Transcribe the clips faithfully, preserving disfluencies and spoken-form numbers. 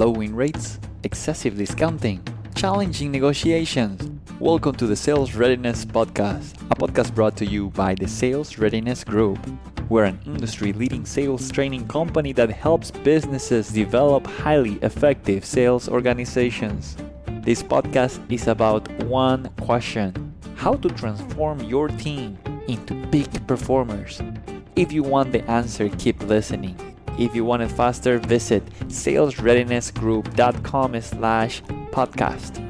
low win rates, excessive discounting, challenging negotiations. Welcome to the Sales Readiness Podcast, a podcast brought to you by the Sales Readiness Group. We're an industry-leading sales training company that helps businesses develop highly effective sales organizations. This podcast is about one question: how to transform your team into peak performers. If you want the answer, keep listening. If you want it faster, visit salesreadinessgroup.com slash podcast.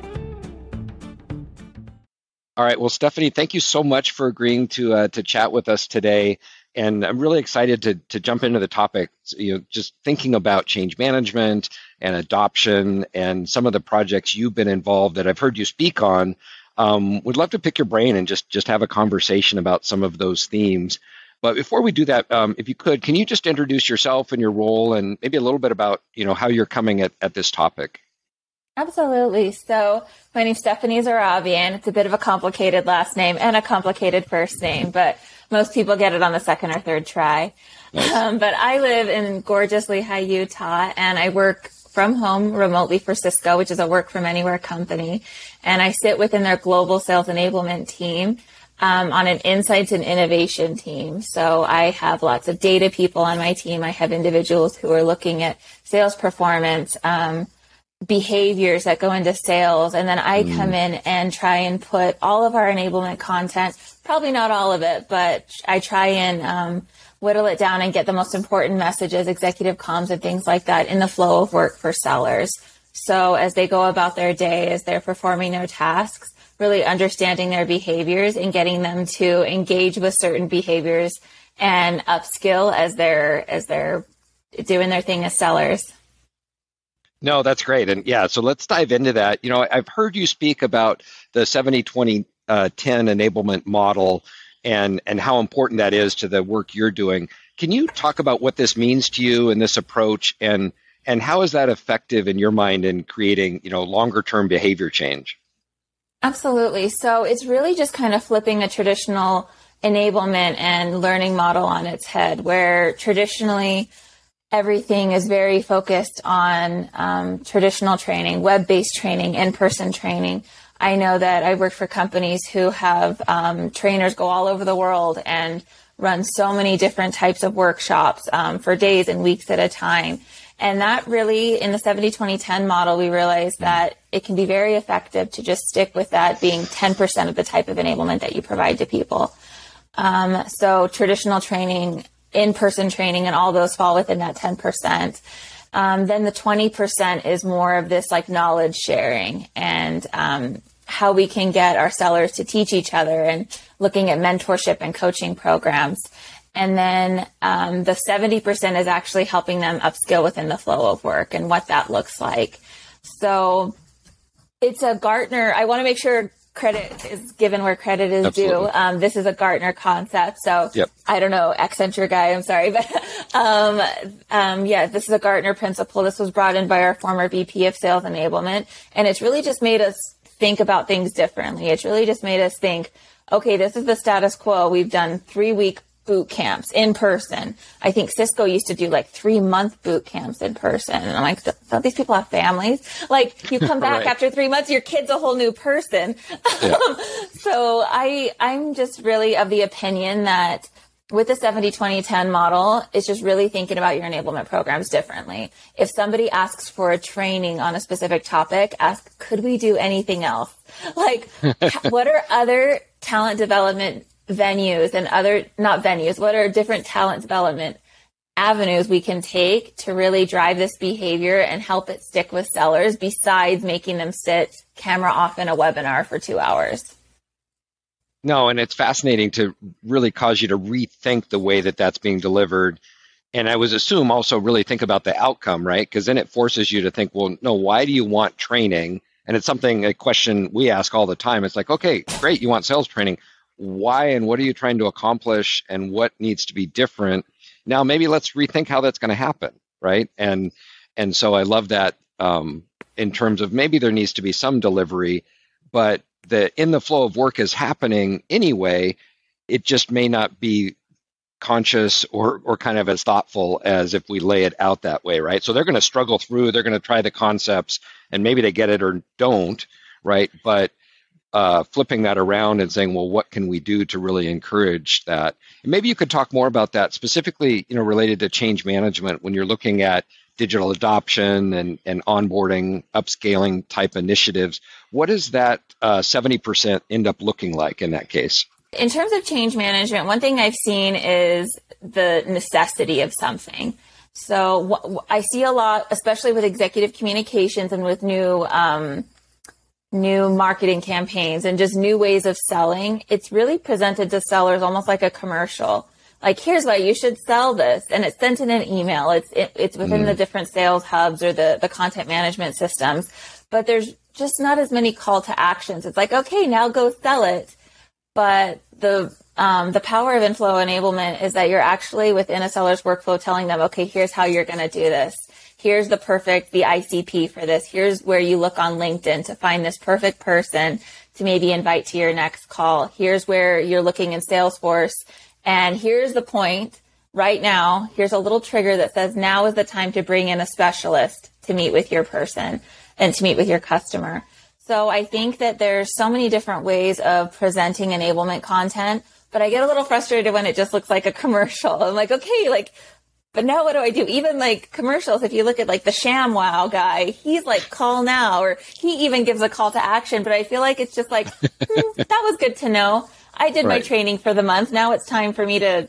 All right. Well, Stephanie, thank you so much for agreeing to uh, to chat with us today. And I'm really excited to to jump into the topic, you know, just thinking about change management and adoption and some of the projects you've been involved that I've heard you speak on. Um, would love to pick your brain and just, just have a conversation about some of those themes. But before we do that, um, if you could, can you just introduce yourself and your role and maybe a little bit about, you know, how you're coming at, at this topic? Absolutely. So my name's Stephanie Zarabian. It's a bit of a complicated last name and a complicated first name, but most people get it on the second or third try. Nice. Um, but I live in gorgeous Lehi, Utah, and I work from home remotely for Cisco, which is a work from anywhere company. And I sit within their global sales enablement team um, on an insights and innovation team. So I have lots of data people on my team. I have individuals who are looking at sales performance, um, behaviors that go into sales. And then I mm. come in and try and put all of our enablement content, probably not all of it, but I try and um, whittle it down and get the most important messages, executive comms and things like that in the flow of work for sellers. So as they go about their day, as they're performing their tasks, really understanding their behaviors and getting them to engage with certain behaviors and upskill as they're, as they're doing their thing as sellers. No, that's great. And yeah, so let's dive into that. You know, I've heard you speak about the seventy twenty ten enablement model and, and how important that is to the work you're doing. Can you talk about what this means to you and this approach, and, and how is that effective in your mind in creating, you know, longer term behavior change? Absolutely. So it's really just kind of flipping a traditional enablement and learning model on its head, where traditionally everything is very focused on um, traditional training, web-based training, in-person training. I know that I work for companies who have um, trainers go all over the world and run so many different types of workshops um, for days and weeks at a time. And that really, in the seventy twenty ten model, we realized that it can be very effective to just stick with that being ten percent of the type of enablement that you provide to people. Um, so traditional training, in-person training, and all those fall within that ten percent. Um, then the twenty percent is more of this like knowledge sharing and um, how we can get our sellers to teach each other and looking at mentorship and coaching programs. And then um, the seventy percent is actually helping them upskill within the flow of work and what that looks like. So it's a Gartner, I want to make sure credit is given where credit is Absolutely. due. Um, this is a Gartner concept. So yep. I don't know, Accenture guy, I'm sorry. But um, um, yeah, this is a Gartner principle. This was brought in by our former V P of Sales Enablement. And it's really just made us think about things differently. It's really just made us think, okay, this is the status quo. We've done three week boot camps in person. I think Cisco used to do like three month boot camps in person. And I'm like, don't these people have families? Like you come back right. after three months, your kid's a whole new person. Yeah. So I, I'm just really of the opinion that with the seventy twenty ten model, it's just really thinking about your enablement programs differently. If somebody asks for a training on a specific topic, ask, could we do anything else? Like, what are other talent development venues and other, not venues, what are different talent development avenues we can take to really drive this behavior and help it stick with sellers besides making them sit camera off in a webinar for two hours? No, and it's fascinating to really cause you to rethink the way that that's being delivered. And I would assume also really think about the outcome, right? Because then it forces you to think, well, no, why do you want training? And it's something, a question we ask all the time. It's like, okay, great, you want sales training. Why and what are you trying to accomplish and what needs to be different? Now, maybe let's rethink how that's going to happen, right? And and so I love that um, in terms of maybe there needs to be some delivery, but the in the flow of work is happening anyway. It just may not be conscious or or kind of as thoughtful as if we lay it out that way, right? So they're going to struggle through, they're going to try the concepts, and maybe they get it or don't, right? But uh, flipping that around and saying, well, what can we do to really encourage that? And maybe you could talk more about that, specifically, you know, related to change management when you're looking at digital adoption and, and onboarding, upscaling type initiatives. What does that uh, seventy percent end up looking like in that case? In terms of change management, one thing I've seen is the necessity of something. So wh- I see a lot, especially with executive communications and with new um, new marketing campaigns and just new ways of selling. It's really presented to sellers almost like a commercial. Like, here's why you should sell this. And it's sent in an email. It's it, it's within mm. the different sales hubs or the, the content management systems. But there's just not as many call to actions. It's like, okay, now go sell it. But the um, the power of inflow enablement is that you're actually within a seller's workflow telling them, okay, here's how you're going to do this. Here's the perfect, the I C P for this. Here's where you look on LinkedIn to find this perfect person to maybe invite to your next call. Here's where you're looking in Salesforce. And here's the point right now. Here's a little trigger that says now is the time to bring in a specialist to meet with your person and to meet with your customer. So I think that there's so many different ways of presenting enablement content, but I get a little frustrated when it just looks like a commercial. I'm like, okay, like, but now what do I do? Even like commercials, if you look at like the ShamWow guy, he's like, call now, or he even gives a call to action, but I feel like it's just like, hmm, that was good to know. I did right. my training for the month. Now it's time for me to,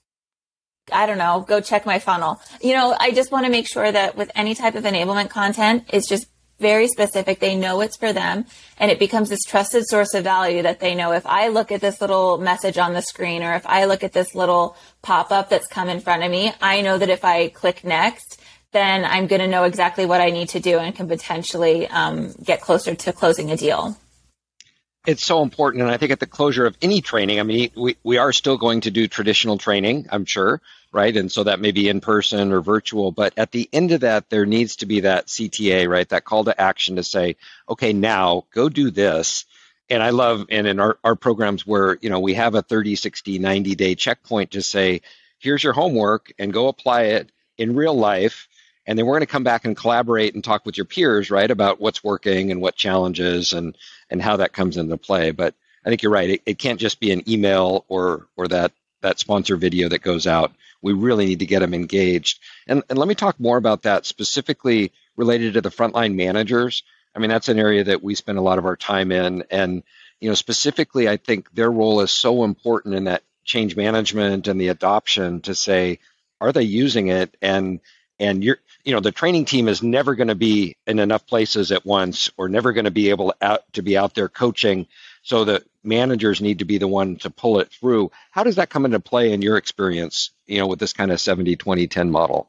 I don't know, go check my funnel. You know, I just want to make sure that with any type of enablement content, it's just very specific. They know it's for them, and it becomes this trusted source of value that they know if I look at this little message on the screen, or if I look at this little pop-up that's come in front of me, I know that if I click next, then I'm going to know exactly what I need to do and can potentially um, get closer to closing a deal. It's so important. And I think at the closure of any training, I mean, we, we are still going to do traditional training, I'm sure, right? And so that may be in person or virtual, but at the end of that, there needs to be that C T A, right? That call to action to say, okay, now go do this. And I love, and in our, our programs where, you know, we have a thirty, sixty, ninety day checkpoint to say, here's your homework and go apply it in real life. And then we're going to come back and collaborate and talk with your peers, right, about what's working and what challenges and, and how that comes into play. But I think you're right. It, it can't just be an email or or that that sponsor video that goes out. We really need to get them engaged. And, and let me talk more about that specifically related to the frontline managers. I mean, that's an area that we spend a lot of our time in. And, you know, specifically, I think their role is so important in that change management and the adoption to say, are they using it? And And you're, you know, the training team is never going to be in enough places at once, or never going to be able to, out, to be out there coaching. So the managers need to be the one to pull it through. How does that come into play in your experience, you know, with this kind of seventy, twenty, ten model?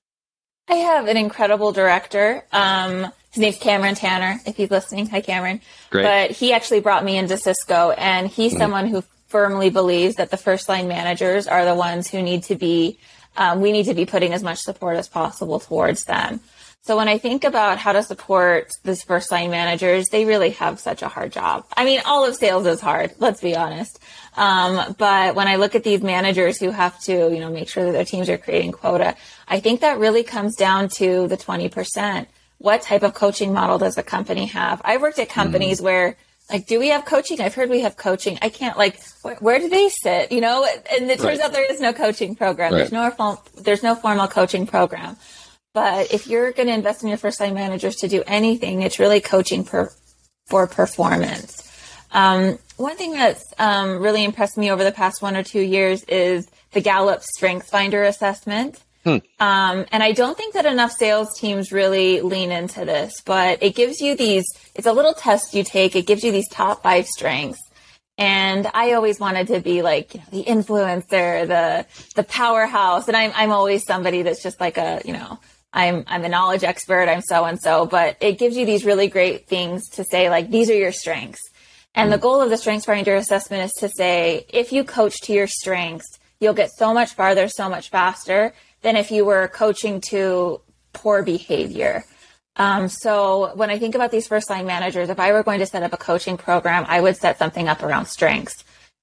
I have an incredible director. Um, his name's Cameron Tanner, if he's listening. Hi, Cameron. Great. But he actually brought me into Cisco, and he's mm-hmm. someone who firmly believes that the first line managers are the ones who need to be Um, we need to be putting as much support as possible towards them. So when I think about how to support these first line managers, they really have such a hard job. I mean, all of sales is hard, let's be honest. Um, but when I look at these managers who have to, you know, make sure that their teams are creating quota, I think that really comes down to the twenty percent. What type of coaching model does the company have? I've worked at companies mm. where, like, do we have coaching? I've heard we have coaching. I can't, like, where, where do they sit? You know, and it turns right. out there is no coaching program. Right. There's no, there's no formal coaching program. But if you're going to invest in your first line managers to do anything, it's really coaching per, for performance. Um, one thing that's um, really impressed me over the past one or two years is the Gallup Strengths Finder assessment. Hmm. Um, and I don't think that enough sales teams really lean into this, but it gives you these, it's a little test you take. It gives you these top five strengths. And I always wanted to be like, you know, the influencer, the, the powerhouse. And I'm, I'm always somebody that's just like a, you know, I'm, I'm a knowledge expert. I'm so-and-so, but it gives you these really great things to say, like, these are your strengths. And hmm. the goal of the Strengths Finder assessment is to say, if you coach to your strengths, you'll get so much farther, so much faster than if you were coaching to poor behavior. Um, so when I think about these first line managers, if I were going to set up a coaching program, I would set something up around strengths.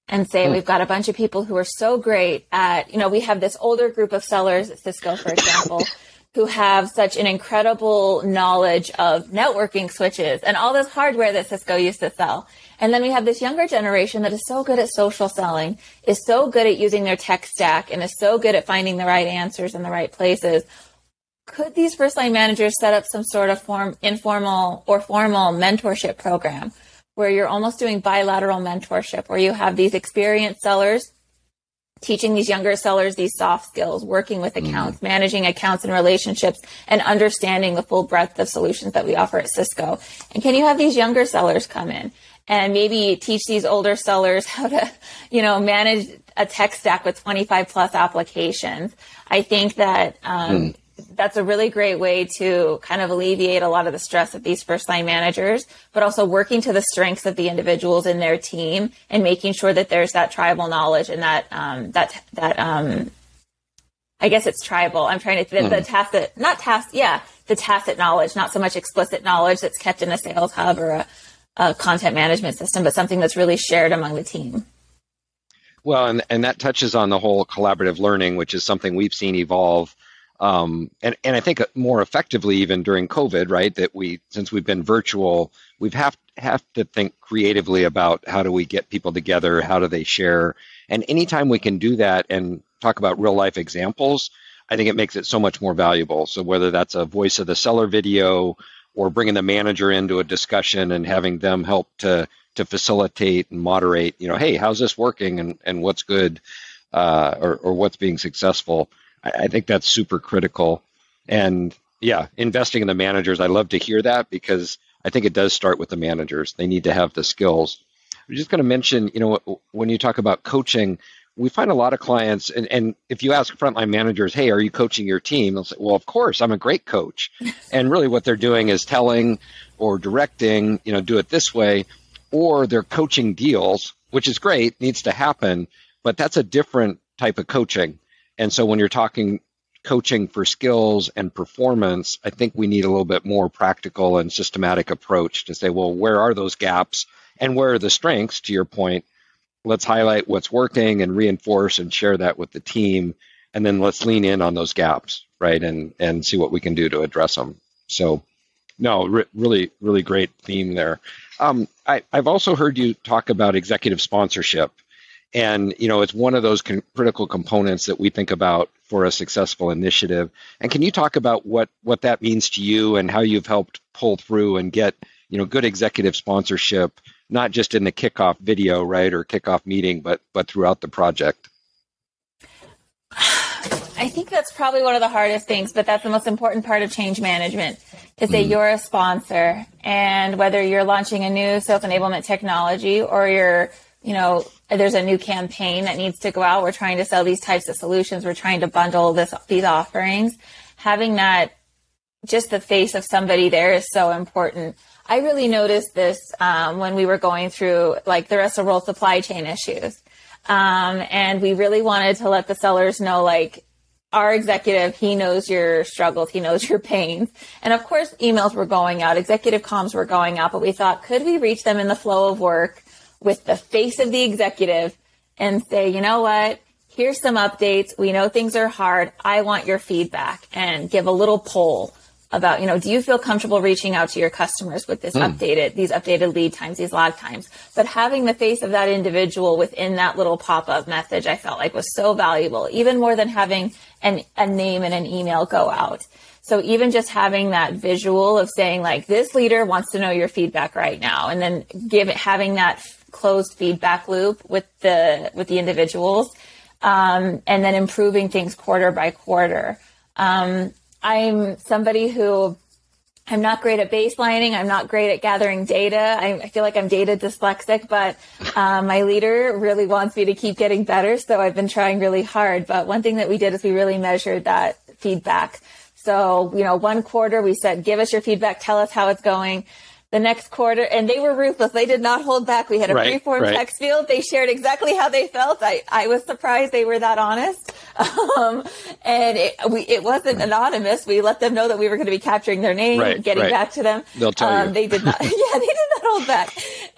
and say, mm. we've got a bunch of people who are so great at, you know, we have this older group of sellers at Cisco, for example, who have such an incredible knowledge of networking switches and all this hardware that Cisco used to sell. And then we have this younger generation that is so good at social selling, is so good at using their tech stack, and is so good at finding the right answers in the right places. Could these first line managers set up some sort of form, informal or formal mentorship program where you're almost doing bilateral mentorship, where you have these experienced sellers teaching these younger sellers these soft skills, working with accounts, mm-hmm. managing accounts and relationships, and understanding the full breadth of solutions that we offer at Cisco? And can you have these younger sellers come in and maybe teach these older sellers how to, you know, manage a tech stack with twenty-five plus applications? I think that um, mm. that's a really great way to kind of alleviate a lot of the stress of these first line managers, but also working to the strengths of the individuals in their team and making sure that there's that tribal knowledge and that, um, that, that, um, I guess it's tribal. I'm trying to, the, mm. the tacit, not tacit, yeah, the tacit knowledge, not so much explicit knowledge that's kept in a sales hub or a, a content management system, but something that's really shared among the team. Well, and, and that touches on the whole collaborative learning, which is something we've seen evolve. Um, and, and I think more effectively even during COVID, right, that we, since we've been virtual, we've have, have to think creatively about how do we get people together, how do they share, and anytime we can do that and talk about real life examples, I think it makes it so much more valuable. So whether that's a voice of the seller video or bringing the manager into a discussion and having them help to, to facilitate and moderate, you know, hey, how's this working and, and what's good, uh, or, or what's being successful. I think that's super critical. And yeah, investing in the managers, I love to hear that because I think it does start with the managers. They need to have the skills. I'm just going to mention, you know, when you talk about coaching, we find a lot of clients, and, and if you ask frontline managers, hey, are you coaching your team? They'll say, well, of course, I'm a great coach. And really what they're doing is telling or directing, you know, do it this way, or they're coaching deals, which is great, needs to happen, but that's a different type of coaching. And so when you're talking coaching for skills and performance, I think we need a little bit more practical and systematic approach to say, well, where are those gaps and where are the strengths? To your point, let's highlight what's working and reinforce and share that with the team. And then let's lean in on those gaps, right? And, and see what we can do to address them. So no, re- really, really great theme there. Um, I, I've also heard you talk about executive sponsorship. And, you know, it's one of those con- critical components that we think about for a successful initiative. And can you talk about what, what that means to you and how you've helped pull through and get, you know, good executive sponsorship, not just in the kickoff video, right, or kickoff meeting, but but throughout the project? I think that's probably one of the hardest things, but that's the most important part of change management, is that mm. you're a sponsor. And whether you're launching a new sales enablement technology or you're, you know, there's a new campaign that needs to go out. We're trying to sell these types of solutions. We're trying to bundle this, these offerings. Having that, just the face of somebody there is so important. I really noticed this um, when we were going through like the rest of the world supply chain issues. Um, and we really wanted to let the sellers know, like, our executive, he knows your struggles, he knows your pains. And of course, emails were going out, executive comms were going out, but we thought, could we reach them in the flow of work with the face of the executive and say, you know what, here's some updates. We know things are hard. I want your feedback, and give a little poll about, you know, do you feel comfortable reaching out to your customers with this mm. updated, these updated lead times, these lag times? But having the face of that individual within that little pop-up message, I felt like was so valuable, even more than having an, a name and an email go out. So even just having that visual of saying, like, this leader wants to know your feedback right now, and then give it, having that closed feedback loop with the with the individuals, um, and then improving things quarter by quarter. Um, I'm somebody who, I'm not great at baselining. I'm not great at gathering data. I, I feel like I'm data dyslexic, but um, my leader really wants me to keep getting better. So I've been trying really hard. But one thing that we did is we really measured that feedback. So, you know, one quarter we said, give us your feedback, tell us how it's going. The next quarter, and they were ruthless. They did not hold back. We had a right, free-form right. text field. They shared exactly how they felt. I, I was surprised they were that honest. Um, and it, we, it wasn't anonymous. We let them know that we were going to be capturing their name, right, getting right. back to them. They'll tell um, you. They did not, yeah, they did not hold back.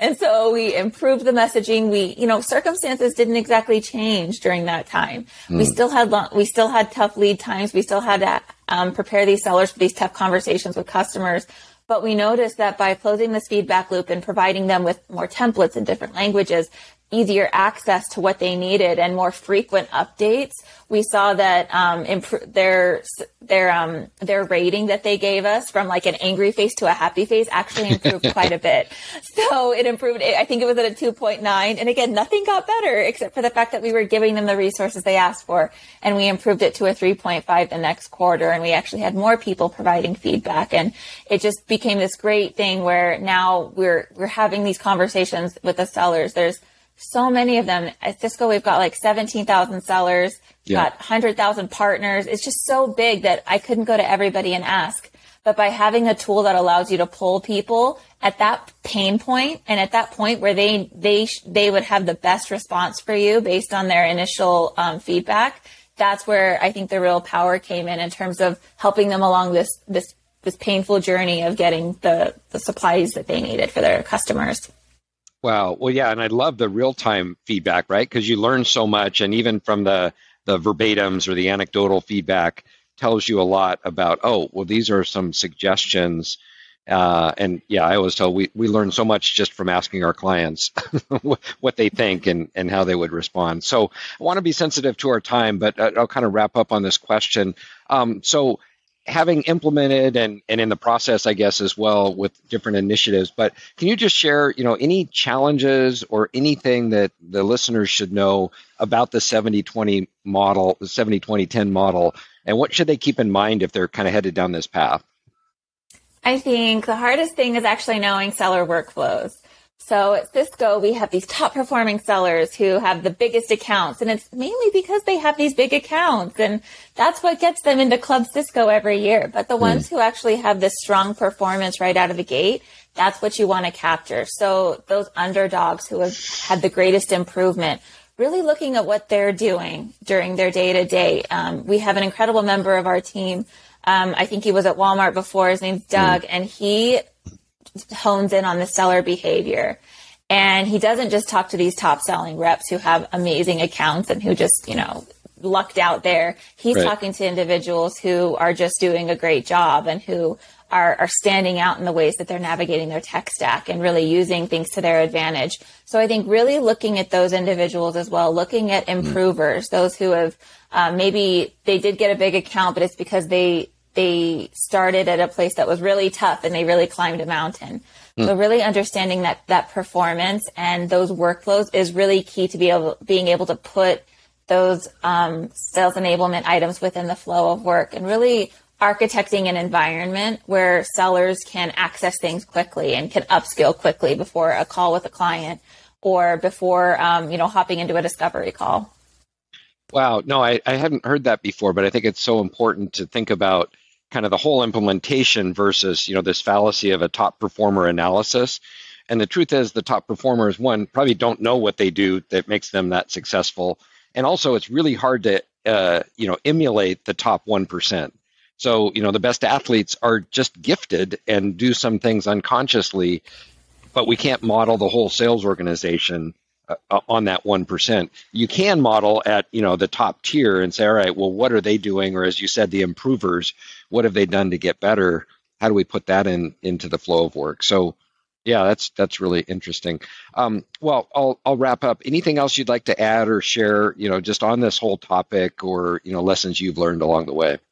And so we improved the messaging. We, you know, circumstances didn't exactly change during that time. Mm. We still had, long, we still had tough lead times. We still had to um, prepare these sellers for these tough conversations with customers. But we noticed that by closing this feedback loop and providing them with more templates in different languages, easier access to what they needed, and more frequent updates, we saw that um, imp- their their um, their rating that they gave us from like an angry face to a happy face actually improved quite a bit. So it improved. I think it was at a two point nine. And again, nothing got better except for the fact that we were giving them the resources they asked for, and we improved it to a three point five the next quarter. And we actually had more people providing feedback, and it just became this great thing where now we're we're having these conversations with the sellers. There's so many of them. At Cisco, we've got like seventeen thousand sellers, yeah. got one hundred thousand partners. It's just so big that I couldn't go to everybody and ask. But by having a tool that allows you to pull people at that pain point, and at that point where they they they would have the best response for you based on their initial um, feedback, that's where I think the real power came in in terms of helping them along this this this painful journey of getting the, the supplies that they needed for their customers. Wow. Well, yeah, and I love the real-time feedback, right? Because you learn so much, and even from the, the verbatims or the anecdotal feedback tells you a lot about, oh, well, these are some suggestions. Uh, and yeah, I always tell we, we learn so much just from asking our clients what they think and, and how they would respond. So I want to be sensitive to our time, but I'll kind of wrap up on this question. Um, so having implemented and, and in the process, I guess, as well with different initiatives, but can you just share, you know, any challenges or anything that the listeners should know about the seventy twenty model, the seventy twenty ten model, and what should they keep in mind if they're kind of headed down this path? I think the hardest thing is actually knowing seller workflows. So at Cisco, we have these top performing sellers who have the biggest accounts, and it's mainly because they have these big accounts, and that's what gets them into Club Cisco every year. But the mm. ones who actually have this strong performance right out of the gate, that's what you want to capture. So those underdogs who have had the greatest improvement, really looking at what they're doing during their day to day. We have an incredible member of our team. Um, I think he was at Walmart before. His name's Doug, mm. and he hones in on the seller behavior. And he doesn't just talk to these top selling reps who have amazing accounts and who just, you know, lucked out there. He's right. talking to individuals who are just doing a great job and who are, are standing out in the ways that they're navigating their tech stack and really using things to their advantage. So I think really looking at those individuals as well, looking at improvers, mm. those who have uh, maybe they did get a big account, but it's because they they started at a place that was really tough and they really climbed a mountain. Mm. So really understanding that that performance and those workflows is really key to be able being able to put those um, sales enablement items within the flow of work, and really architecting an environment where sellers can access things quickly and can upskill quickly before a call with a client or before um, you know hopping into a discovery call. Wow, no, I, I hadn't heard that before, but I think it's so important to think about kind of the whole implementation versus, you know, this fallacy of a top performer analysis. And the truth is the top performers, one, probably don't know what they do that makes them that successful. And also it's really hard to, uh, you know, emulate the top one percent. So, you know, the best athletes are just gifted and do some things unconsciously, but we can't model the whole sales organization uh, on that one percent. You can model at, you know, the top tier and say, all right, well, what are they doing? Or as you said, the improvers, what have they done to get better? How do we put that in into the flow of work? So, yeah, that's that's really interesting. Um, well, I'll I'll wrap up. Anything else you'd like to add or share, you know, just on this whole topic, or, you know, lessons you've learned along the way?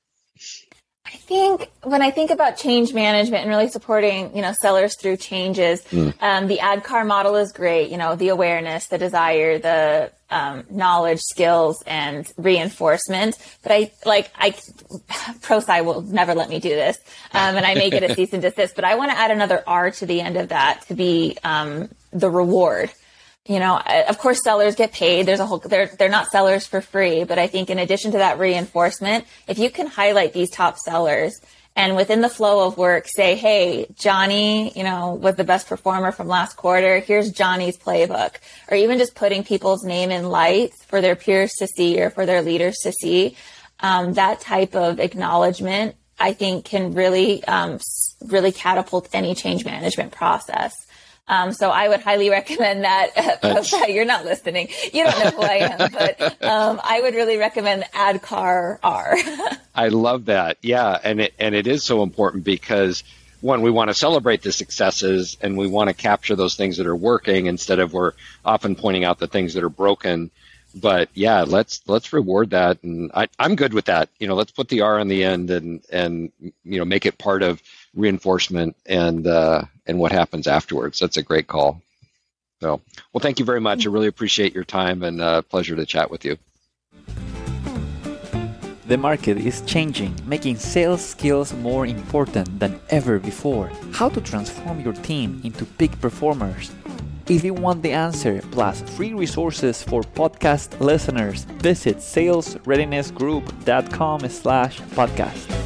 I think when I think about change management and really supporting, you know, sellers through changes, mm. um, the A D C A R model is great. You know, the awareness, the desire, the um, knowledge, skills, and reinforcement. But I like I ProSci will never let me do this, um, and I may get a cease and desist. But I want to add another R to the end of that to be um, the reward. You know, of course, sellers get paid. There's a whole, they're, they're not sellers for free. But I think in addition to that reinforcement, if you can highlight these top sellers and within the flow of work, say, hey, Johnny, you know, was the best performer from last quarter. Here's Johnny's playbook. Or even just putting people's name in lights for their peers to see or for their leaders to see. Um, that type of acknowledgement, I think, can really, um, really catapult any change management process. Um, so I would highly recommend that. Uh, you're not listening. You don't know who I am, but um, I would really recommend ADKAR R. I love that. Yeah, and it and it is so important because, one, we want to celebrate the successes and we want to capture those things that are working instead of we're often pointing out the things that are broken. But yeah, let's let's reward that, and I, I'm good with that. You know, let's put the R on the end and and you know make it part of reinforcement and uh, and what happens afterwards. That's a great call. So, well, thank you very much. I really appreciate your time and uh, pleasure to chat with you. The market is changing, making sales skills more important than ever before. How to transform your team into peak performers? If you want the answer, plus free resources for podcast listeners, visit salesreadinessgroup dot com slash podcast.